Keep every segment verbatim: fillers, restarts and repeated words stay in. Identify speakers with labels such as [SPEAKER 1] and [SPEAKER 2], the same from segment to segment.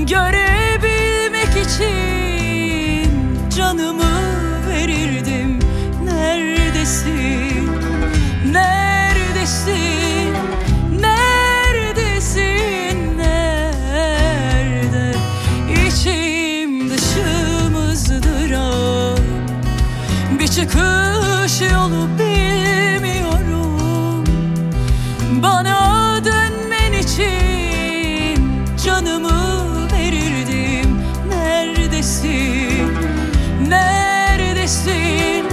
[SPEAKER 1] Görebilmek için canımı verirdim. Neredesin? Neredesin? Neredesin? Nerede? İçim dışım ızdırap. Bir çıkış yolu bilmiyorum. Bana dönmen için canımı verirdim. Neredesin? Neredesin?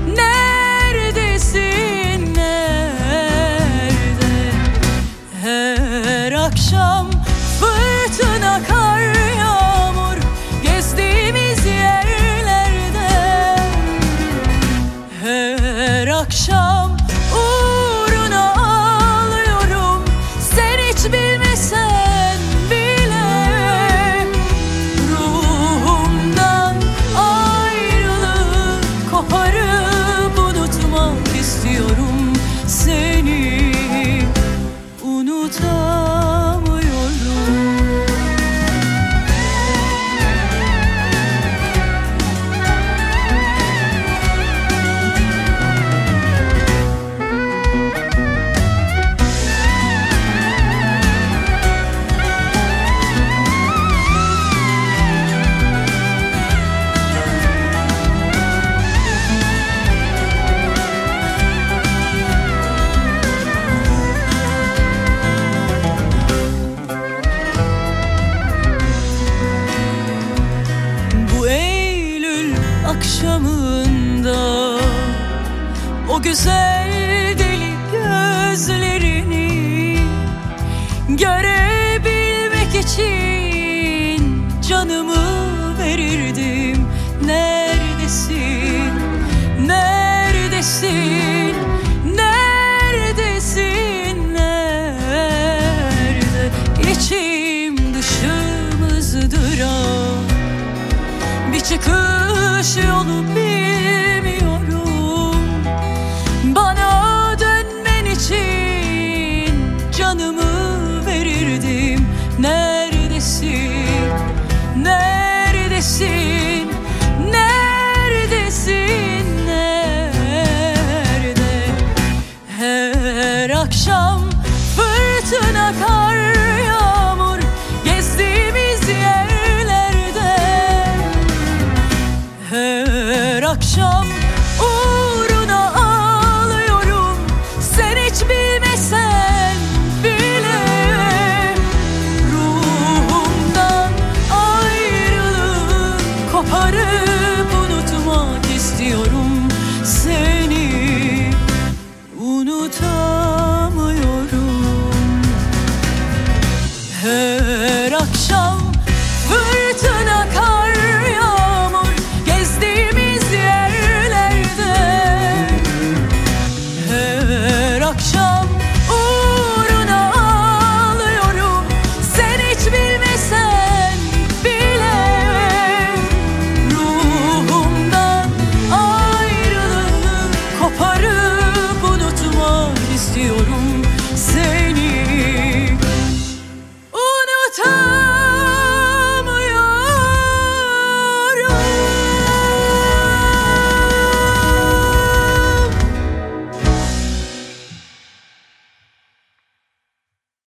[SPEAKER 1] Neredesin? Nerede? Her akşam fırtına, kar, yağmur gezdiğimiz yerlerde. Her akşam uğruna ağlıyorum. Sen hiç bilmesen bile. Ruhumdan ayrılık koparıp unutmak istiyorum. Seni unutamıyorum. Bu Eylül akşamında o güzel deli gözlerini görebilmek için canımı verirdim. Neredesin? Neredesin? Neredesin? Nerede? İçim dışım ızdırap. Bir çıkış yolu bilmiyorum. Bana dönmen için canımı verirdim. Neredesin? Neredesin? Neredesin? Nerede? Her akşam fırtına, kar, yağmur gezdiğimiz yerlerde. Her akşam